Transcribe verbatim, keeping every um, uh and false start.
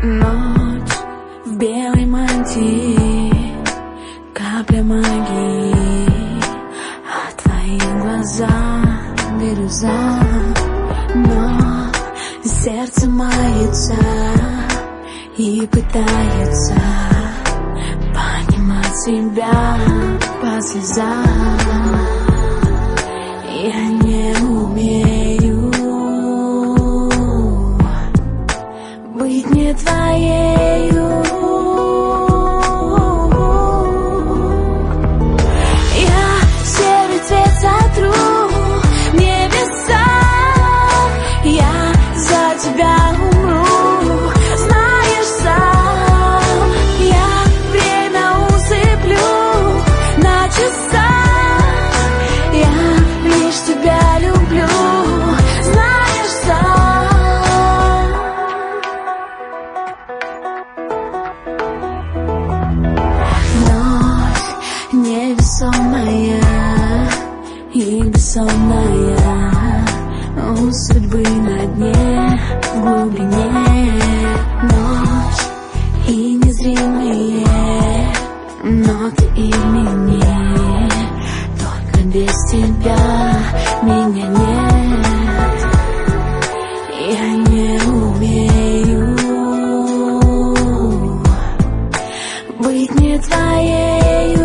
Ночь в белой мантии, капля магии, а твои глаза бирюза. Но сердце мается и пытается понимать себя по слезам. Я не умею быть не твоею. Я серый цвет сотру в небеса, я за тебя умру, знаешь сам. Я время усыплю на часах, я лишь тебя люблю, знаешь сам. Ночь невесомая и бессонная, у судьбы на дне, в глубине. Ночь и незримые ноты имени, только без тебя меня нет. Я не умею быть не твоею.